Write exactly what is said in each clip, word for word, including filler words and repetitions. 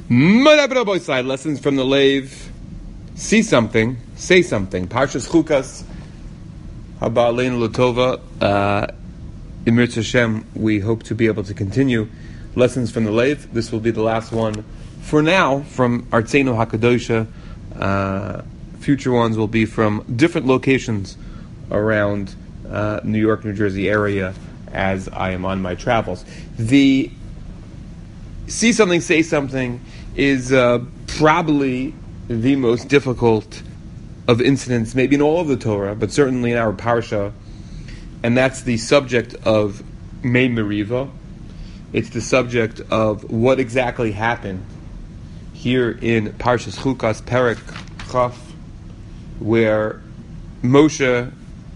Side lessons from the Lev. See something, say something. Parshas Chukas, Haba Aleinu L'Tova. Uh, in Mirz Hashem, we hope to be able to continue lessons from the Lev. This will be the last one for now from Artzeinu Hakadosha. Uh, future ones will be from different locations around uh, New York, New Jersey area as I am on my travels. The see something, say something is uh, probably the most difficult of incidents, maybe in all of the Torah, but certainly in our parsha, and that's the subject of Mei Meriva. It's the subject of what exactly happened here in Parshas Chukas, Perek Chaf, where Moshe,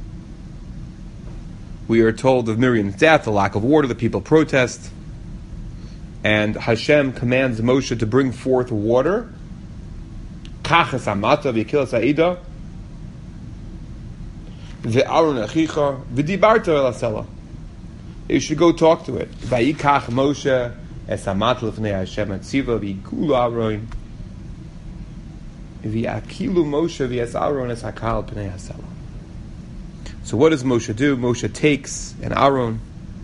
we are told of Miriam's death, the lack of water, the people protest, and Hashem commands Moshe to bring forth water. Kachas amata v'kilas ha'ida ve'aron achicha v'dibarta el hasela. You should go talk to it. Vayikach Moshe es amat lefnei Hashem atziva v'ikulu Aaron v'akilu Moshe v'es Aaron es hakal pnei hasela. So what does Moshe do? Moshe takes an Aaron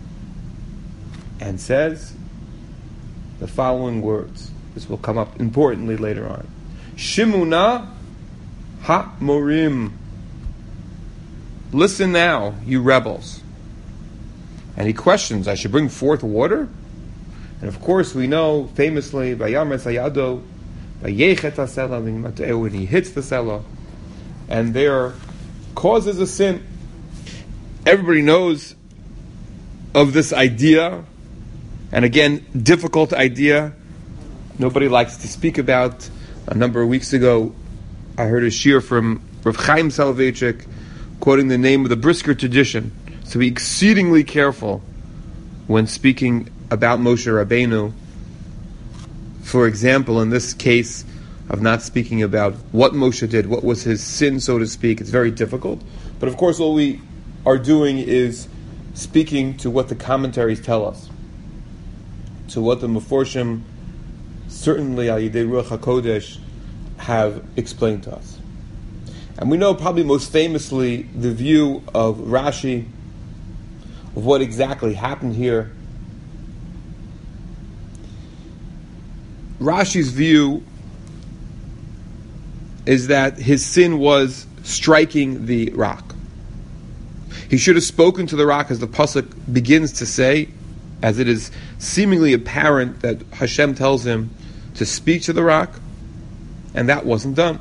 and says the following words. This will come up importantly later on. Shimuna ha-morim. Listen now, you rebels. And he questions, I should bring forth water? And of course we know, famously, Vayamar Sayado, Vayechet HaSela, when he hits the Sela, and there causes a sin. Everybody knows of this idea, and again, difficult idea. Nobody likes to speak about. A number of weeks ago, I heard a shir from Rav Chaim Soloveitchik quoting the name of the Brisker tradition. So be exceedingly careful when speaking about Moshe Rabbeinu. For example, in this case of not speaking about what Moshe did, what was his sin, so to speak, it's very difficult. But of course, all we are doing is speaking to what the commentaries tell us, to what the Meforshim, certainly Al Yidei Ruach HaKodesh, have explained to us. And we know probably most famously the view of Rashi of what exactly happened here. Rashi's view is that his sin was striking the rock. He should have spoken to the rock, as the pasuk begins to say, as it is seemingly apparent that Hashem tells him to speak to the rock, and that wasn't done.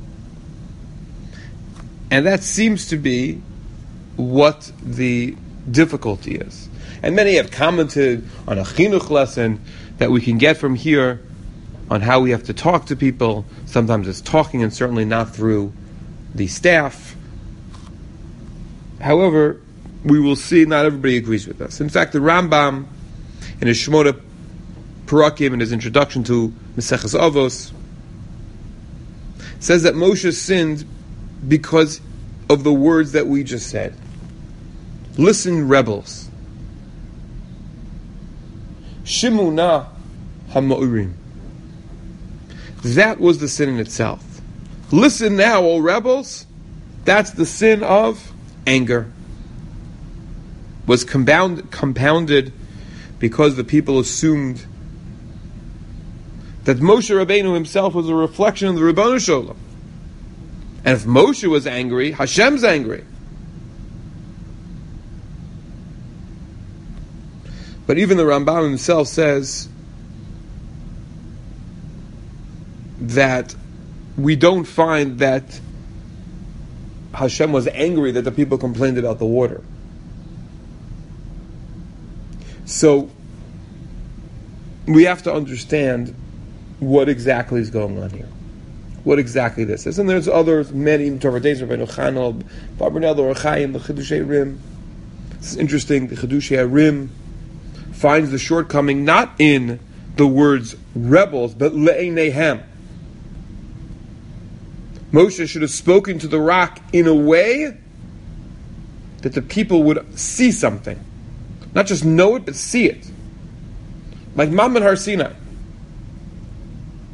And that seems to be what the difficulty is. And many have commented on a chinuch lesson that we can get from here on how we have to talk to people. Sometimes it's talking, and certainly not through the staff. However, we will see not everybody agrees with us. In fact, the Rambam, in his Shmona Parakim, in his introduction to Maseches Avos, says that Moshe sinned because of the words that we just said. Listen, rebels. Shimuna ha-mo'urim. That was the sin in itself. Listen now, O rebels. That's the sin of anger. Was compound, compounded because the people assumed that Moshe Rabbeinu himself was a reflection of the Ribono Shel Olam. And if Moshe was angry, Hashem's angry. But even the Rambam himself says that we don't find that Hashem was angry that the people complained about the water. So we have to understand what exactly is going on here. What exactly this is. And there's others, many interpretations, Rabbeinu Chanel, Barbanel, the Orchaim, the Chidushei Rim. It's interesting, the Chidushei Rim finds the shortcoming not in the words rebels, but le'einehem. Moshe should have spoken to the rock in a way that the people would see something. Not just know it, but see it. Like Mammon Har Sinai.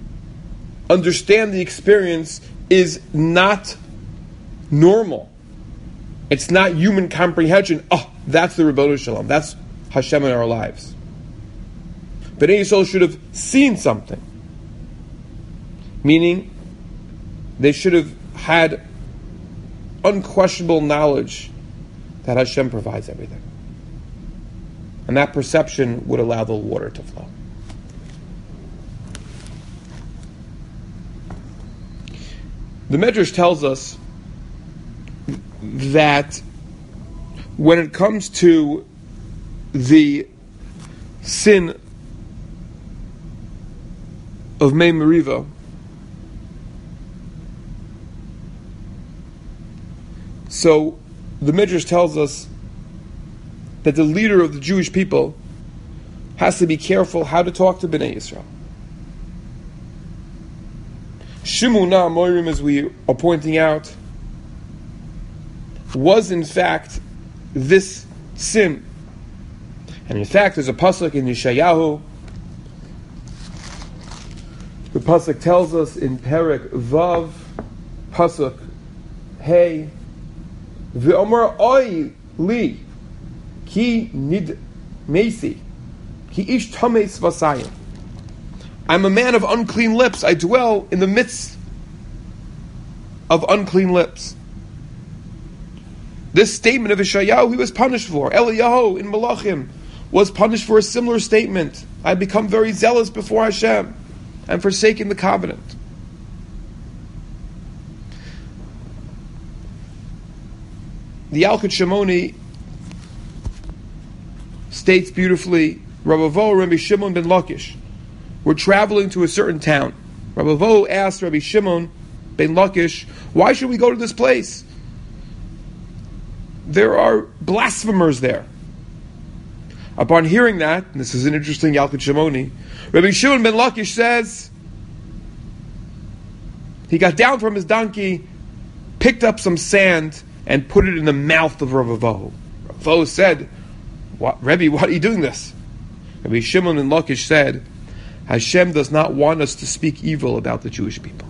understand the experience is not normal. It's not human comprehension. Oh, that's the Ribono Shalom. That's Hashem in our lives. Bnei Yisrael should have seen something. Meaning, they should have had unquestionable knowledge that Hashem provides everything. And that perception would allow the water to flow. The Medrash tells us that when it comes to the sin of Mei Meriva, so the Midrash tells us that the leader of the Jewish people has to be careful how to talk to Bnei Yisrael. Shimuna Amorim, as we are pointing out, was in fact this sin. And in fact, there's a pasuk in Yeshayahu. The pasuk tells us in Perek Vav, pasuk Hey, V'omar oi li ki nid mesi ki ish tameis vasayim. I'm a man of unclean lips. I dwell in the midst of unclean lips. This statement of Yeshayahu he was punished for. Eliyahu in Malachim was punished for a similar statement. I become very zealous before Hashem and forsaken the covenant. The Yalkut Shimoni states beautifully, Rabbi Vo, Rabbi Shimon ben Lakish were traveling to a certain town. Rabbi Vo asked Rabbi Shimon ben Lakish, why should we go to this place? There are blasphemers there. Upon hearing that, and this is an interesting Yalkut Shimoni, Rabbi Shimon ben Lakish says, he got down from his donkey, picked up some sand, and put it in the mouth of Rabbi Vo. Rabbi Vo said, what, Rebbe, why are you doing this? Rabbi Shimon ben Lakish said, Hashem does not want us to speak evil about the Jewish people.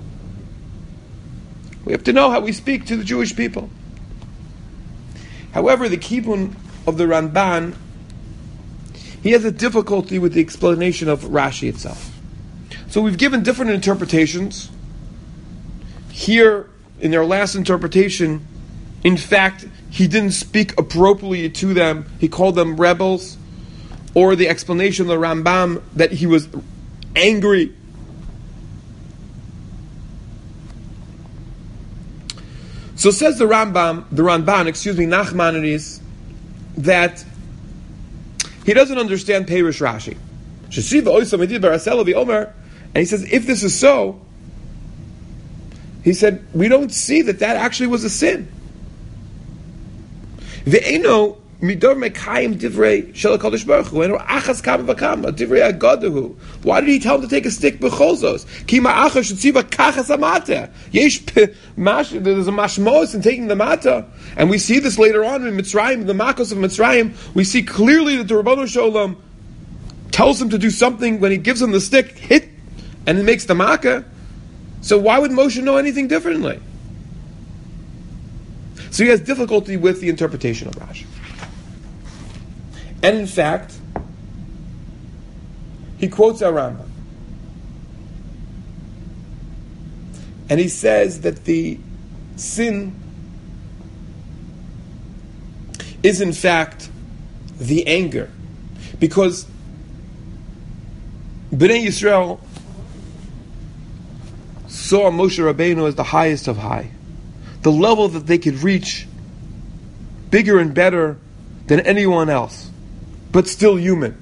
We have to know how we speak to the Jewish people. However, the Kibun of the Ramban, he has a difficulty with the explanation of Rashi itself. So we've given different interpretations. Here, in their last interpretation, in fact, he didn't speak appropriately to them. He called them rebels. Or the explanation of the Rambam that he was angry. So says the Rambam, the Ramban, excuse me, Nachmanides, that he doesn't understand Perush Rashi. And he says, if this is so, he said, we don't see that that actually was a sin. Ve'eno midor mekayim divrei shel HaKadosh Baruch Hu, eno achas kama v'kama, divrei agaduhu. Why did he tell him to take a stick b'cholzos? Ki ma'achas shetziva kachas amata. Yesh mash, there's a mashmos in taking the mata. And we see this later on in Mitzrayim, the Makos of Mitzrayim, we see clearly that the Ribono Shalom tells him to do something when he gives him the stick, hit, and it makes the makkah. So why would Moshe know anything differently? So he has difficulty with the interpretation of Rashi. And in fact, he quotes our Rambam. And he says that the sin is in fact the anger. Because Bnei Yisrael saw Moshe Rabbeinu as the highest of high. The level that they could reach, bigger and better than anyone else, but still human.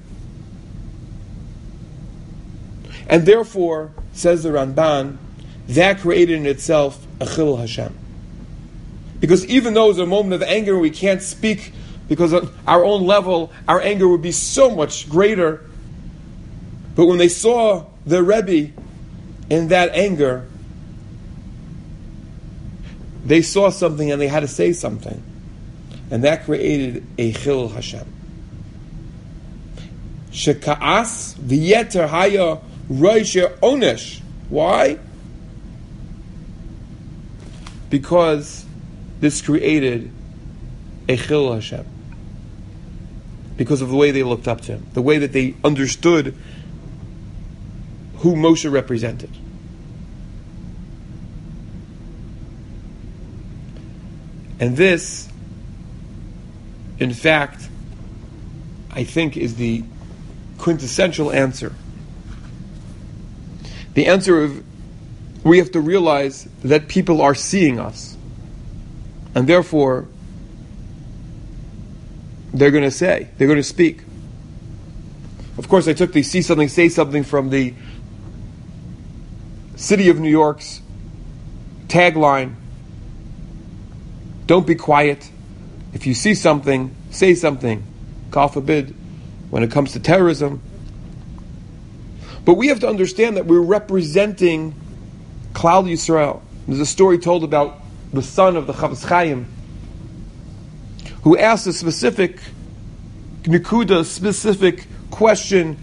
And therefore, says the Ramban, that created in itself a Chilul Hashem. Because even though it's a moment of anger, we can't speak because on our own level, our anger would be so much greater. But when they saw the Rebbe in that anger, they saw something and they had to say something. And that created a Chilul Hashem. Sheka'as v'yeter haya roisher onesh. Why? because this created a chil Hashem. Because of the way they looked up to him, the way that they understood who Moshe represented. And this, in fact, I think is the quintessential answer. The answer of, we have to realize that people are seeing us. And therefore, they're going to say, they're going to speak. Of course, I took the see something, say something from the City of New York's tagline, don't be quiet. If you see something, say something. God forbid, when it comes to terrorism. But we have to understand that we're representing Klal Yisrael. There's a story told about the son of the Chafetz Chaim, who asked a specific nikuda, specific question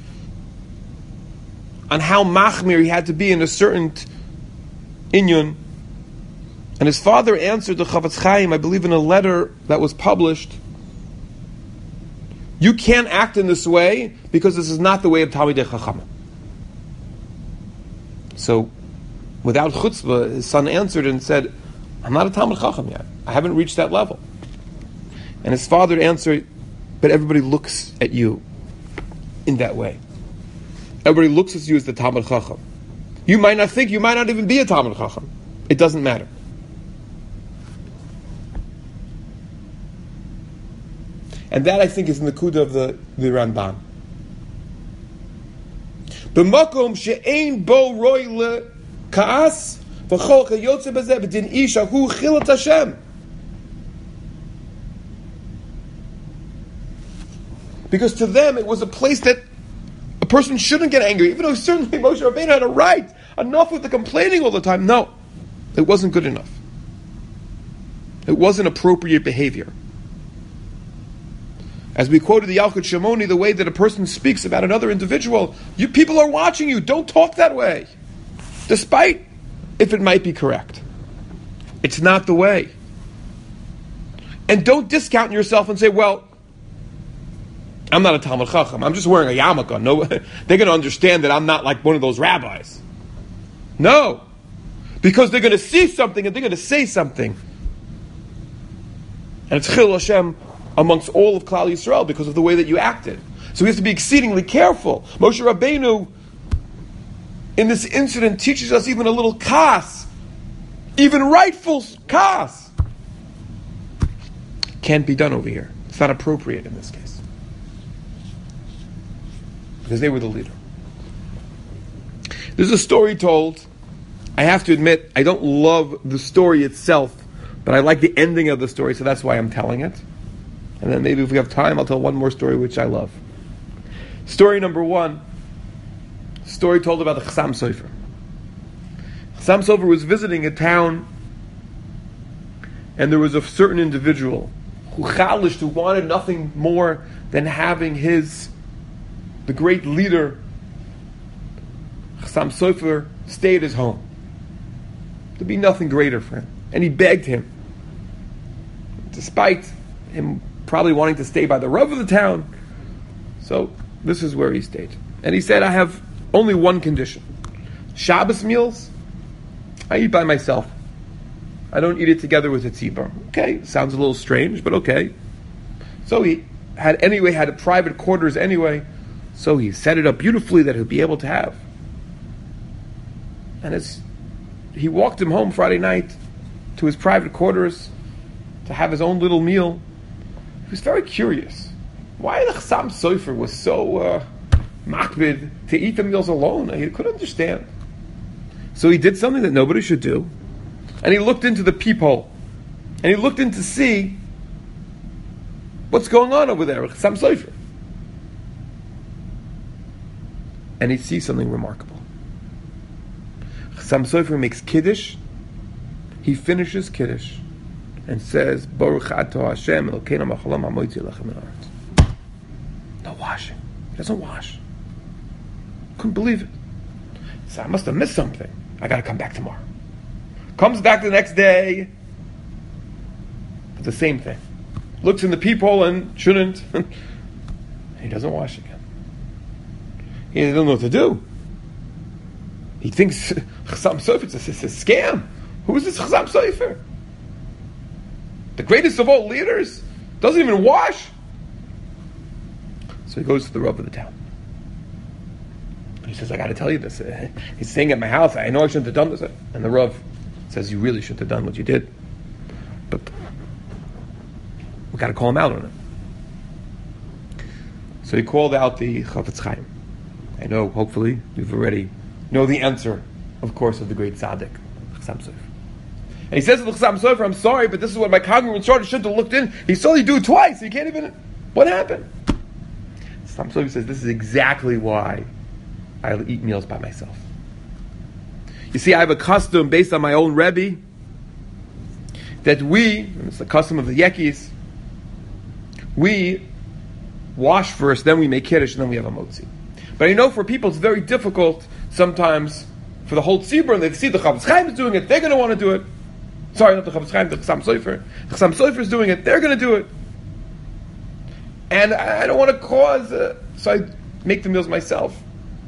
on how machmir he had to be in a certain inyan. And his father answered the Chafetz Chaim, I believe in a letter that was published, you can't act in this way because this is not the way of Talmidei Chachamim. So, without chutzpah, his son answered and said, I'm not a Talmid Chacham yet. I haven't reached that level. And his father answered, but everybody looks at you in that way. Everybody looks at you as the Talmid Chacham. You might not think, you might not even be a Talmid Chacham. It doesn't matter. And that, I think, is in the Kuda of the, the Ramban. B'makom she'ein bo roi le ka'as v'chol kayotze b'zeh b'din isha hu chilat Hashem. Because to them, it was a place that a person shouldn't get angry, even though certainly Moshe Rabbeinu had a right. Enough with the complaining all the time. No, it wasn't good enough. It wasn't appropriate behavior. As we quoted the Yalkut Shimoni, the way that a person speaks about another individual, you people are watching you. Don't talk that way, despite if it might be correct. It's not the way. And don't discount yourself and say, "Well, I'm not a Talmid Chacham. I'm just wearing a yarmulke." No, they're going to understand that I'm not like one of those rabbis. No, because they're going to see something and they're going to say something, and it's Chil Hashem amongst all of Klal Yisrael because of the way that you acted. So we have to be exceedingly careful. Moshe Rabbeinu, in this incident, teaches us even a little kas, even rightful kas. Can't be done over here. It's not appropriate in this case. Because they were the leader. There's a story told. I have to admit, I don't love the story itself, but I like the ending of the story, so that's why I'm telling it. And then maybe if we have time, I'll tell one more story which I love. Story number one. Story told about the Chassam Sofer. Chassam Sofer was visiting a town, and there was a certain individual who chalished, who wanted nothing more than having his, the great leader, Chassam Sofer, stay at his home. There'd be nothing greater for him. And he begged him, despite him probably wanting to stay by the Rav of the town. So this is where he stayed. And he said, I have only one condition. Shabbos meals, I eat by myself. I don't eat it together with a tzibur. Okay, sounds a little strange, but okay. So he had anyway, had a private quarters anyway, so he set it up beautifully that he'll be able to have. And as he walked him home Friday night to his private quarters to have his own little meal, he was very curious why the Chassam Sofer was so uh, makbid to eat the meals alone. He couldn't understand. So he did something that nobody should do, and he looked into the peephole, and he looked in to see what's going on over there with Chassam Sofer. And he sees something remarkable. Chassam Sofer makes Kiddush. He finishes Kiddush and says, Baruch Atah Hashem Elokeinu Machalam HaMotzi Lechem Min Haaretz. No washing. He doesn't wash. Couldn't believe it. So I must have missed something. I got to come back tomorrow. Comes back the next day. the same thing. Looks in the peephole and shouldn't. He doesn't wash again. He doesn't know what to do. He thinks Chassam Sofer is a, a scam. Who is this Chassam Sofer? The greatest of all leaders doesn't even wash. So he goes to the Rav of the town. He says, I got to tell you this. He's staying at my house. I know I shouldn't have done this. And the Rav says, you really shouldn't have done what you did. But we got to call him out on it. So he called out the Chafetz Chaim. I know, hopefully, you've already know the answer, of course, of the great tzaddik, Chassam Sofer. And he says to the Chassam Sofer, I'm sorry, but this is what my congregant started, shouldn't have looked in. He saw you do it twice, so you can't even... What happened? Chassam Sofer says, this is exactly why I'll eat meals by myself. You see, I have a custom based on my own Rebbe, that we, and it's the custom of the Yekis, we wash first, then we make Kiddush, and then we have a Motzi. But I know for people it's very difficult sometimes for the whole tzibur, and they see the Chafetz Chaim is doing it, they're going to want to do it. Sorry, not the Chafetz Chaim, the Chassam Sofer. The Chassam Sofer is doing it, they're going to do it. And I don't want to cause, uh, so I make the meals myself.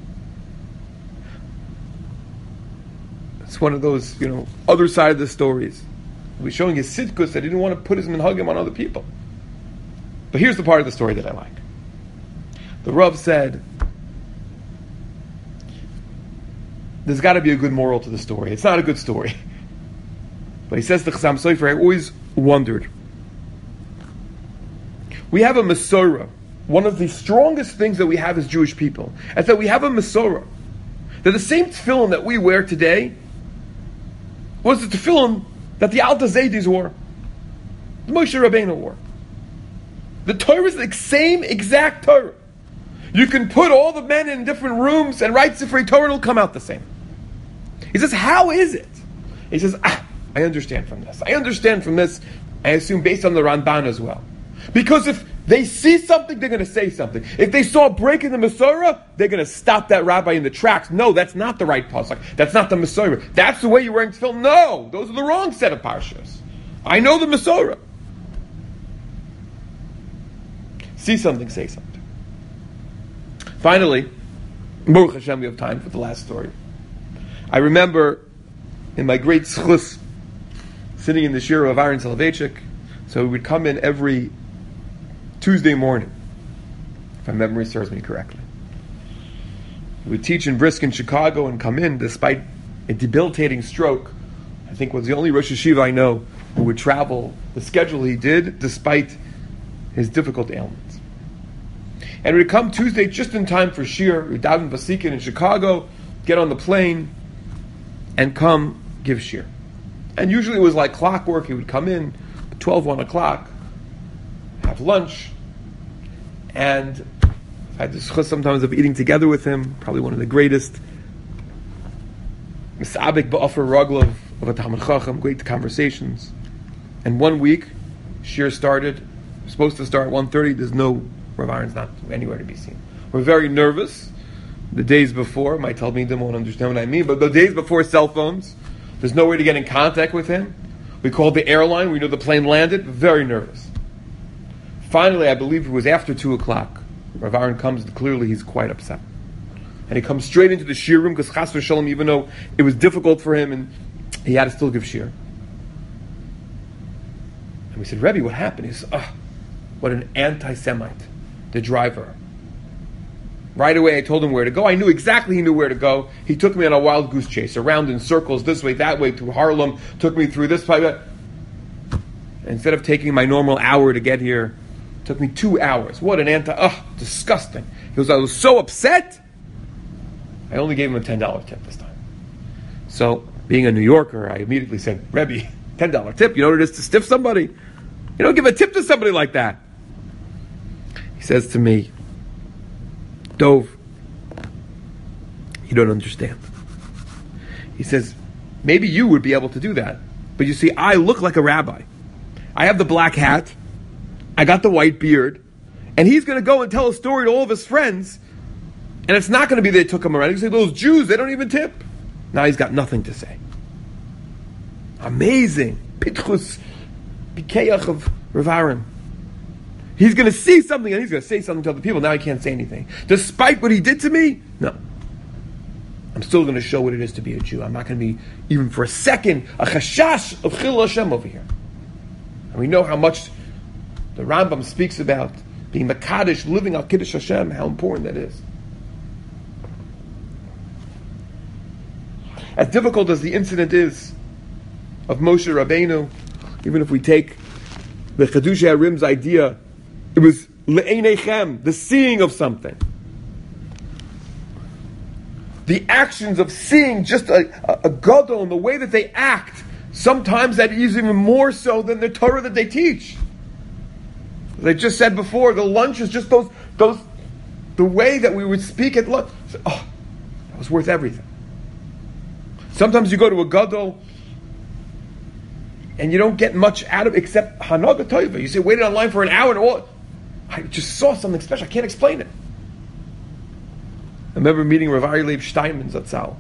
It's one of those, you know, other side of the stories. He's showing his sidkus that he didn't want to put his minhagim on other people. But here's the part of the story that I like. The Rav said, there's got to be a good moral to the story. It's not a good story. But he says to Chassam Sofer, I always wondered. We have a Masorah. One of the strongest things that we have as Jewish people is that we have a Masorah. That the same tefillin that we wear today was the tefillin that the Alta Zaydis wore. The Moshe Rabbeinu wore. The Torah is the same exact Torah. You can put all the men in different rooms and write Sifrei Torah, it'll come out the same. He says, how is it? He says, ah, I understand from this. I understand from this, I assume based on the Ramban as well. Because if they see something, they're going to say something. If they saw a break in the Masorah, they're going to stop that rabbi in the tracks. No, that's not the right pasuk. That's not the Masorah. That's the way you're wearing tefillin. No, those are the wrong set of parshas. I know the Masorah. See something, say something. Finally, Baruch Hashem, we have time for the last story. I remember in my great schus, sitting in the shira of Aaron Soloveitchik, so we would come in every Tuesday morning, if my memory serves me correctly. We would teach in Brisk in Chicago and come in despite a debilitating stroke. I think was the only Rosh Yeshiva I know who would travel the schedule he did despite his difficult ailments. And we'd come Tuesday just in time for Shir. We'd daven Vasikin in Chicago, get on the plane, and come give Shir. And usually it was like clockwork. He would come in twelve, one o'clock, have lunch, and I had the schus sometimes of eating together with him, probably one of the greatest Misabik Ba'afar Raglov of a Talmud Chacham, great conversations. And one week, Shir started, supposed to start at one thirty, there's no, Rav Aaron's not anywhere to be seen. We're very nervous. The days before, my Talmidim won't understand what I mean, but the days before cell phones, there's no way to get in contact with him. We called the airline, we knew the plane landed, very nervous. Finally, I believe it was after two o'clock, Rav Aaron comes, and clearly he's quite upset. And he comes straight into the shir room, because Chas v'Shalom, even though it was difficult for him, and he had to still give shir. And we said, Rebbe, what happened? He said, oh, what an anti-Semite, the driver. Right away, I told him where to go. I knew exactly he knew where to go. He took me on a wild goose chase, around in circles, this way, that way, through Harlem, took me through this place. Instead of taking my normal hour to get here, it took me two hours. What an anti... Ugh, disgusting. He goes, I was so upset, I only gave him a ten dollars tip this time. So, being a New Yorker, I immediately said, Rebbe, ten dollars tip, you know what it is to stiff somebody? You don't give a tip to somebody like that. He says to me, Dov, you don't understand. He says, maybe you would be able to do that. But you see, I look like a rabbi. I have the black hat, I got the white beard, and he's going to go and tell a story to all of his friends, and it's not going to be they took him around. He's going to say, those Jews, they don't even tip. Now he's got nothing to say. Amazing. Pitchus, pikeach of Rav Aaron. He's going to see something and he's going to say something to other people. Now he can't say anything. Despite what he did to me, no. I'm still going to show what it is to be a Jew. I'm not going to be, even for a second, a chashash of Chilul Hashem over here. And we know how much the Rambam speaks about being Makadosh, living al Kiddush Hashem, how important that is. As difficult as the incident is of Moshe Rabbeinu, even if we take the Chiddushei HaRim's idea, it was le'einechem, the seeing of something. The actions of seeing just a, a, a gadol and the way that they act, sometimes that is even more so than the Torah that they teach. As I just said before, the lunch is just those, those, the way that we would speak at lunch. Oh, that was worth everything. Sometimes you go to a gadol and you don't get much out of it except hanaga toiva. You say, waited online for an hour and all. I just saw something special. I can't explain it. I remember meeting Rav Aryeh Leib Steinman Zatzal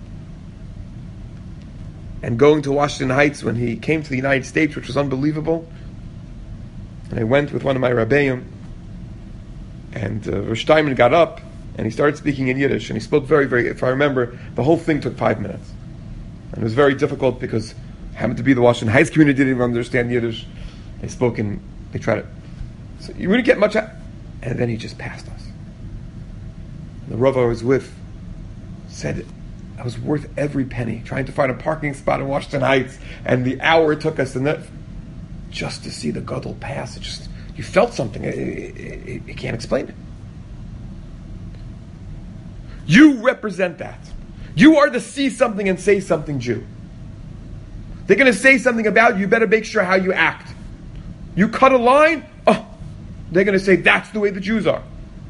and going to Washington Heights when he came to the United States, which was unbelievable. And I went with one of my rabbeim, and uh, Rav Steinman got up and he started speaking in Yiddish, and he spoke very, very, if I remember, the whole thing took five minutes. And it was very difficult because I happened to be the Washington Heights community, didn't even understand Yiddish. They spoke in, they tried it. So you wouldn't get much out. And then he just passed us. The Rav I was with said, I was worth every penny, trying to find a parking spot in Washington Heights, and the hour it took us and that, just to see the gadol pass. It just, you felt something. It, it, it, it can't explain it. You represent that. You are the see something and say something Jew. They're going to say something about you, you better make sure how you act. You cut a line, oh, they're going to say that's the way the Jews are.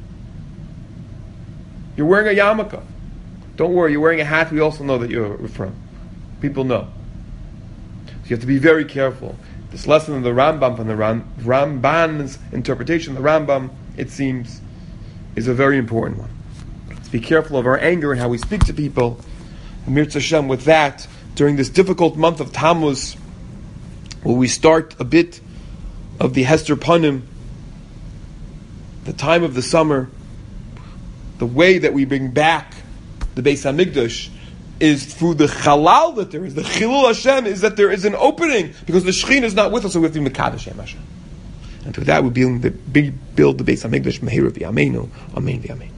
You're wearing a yarmulke. Don't worry, you're wearing a hat, we also know that you're from. People know. So you have to be very careful. This lesson of the Rambam, from the Ram, Ramban's interpretation, the Rambam, it seems, is a very important one. Let's be careful of our anger and how we speak to people. And Mirz Hashem, with that, during this difficult month of Tammuz, where we start a bit of the Hester Panim, the time of the summer, the way that we bring back the Beis HaMikdash is through the Chalal that there is. The Chilul Hashem is that there is an opening, because the Shekhinah is not with us, so we have to be Mekadosh Hashem. And through that we build the, build the Beis HaMikdash, Meher V'Yameinu, Amen V'Yamein.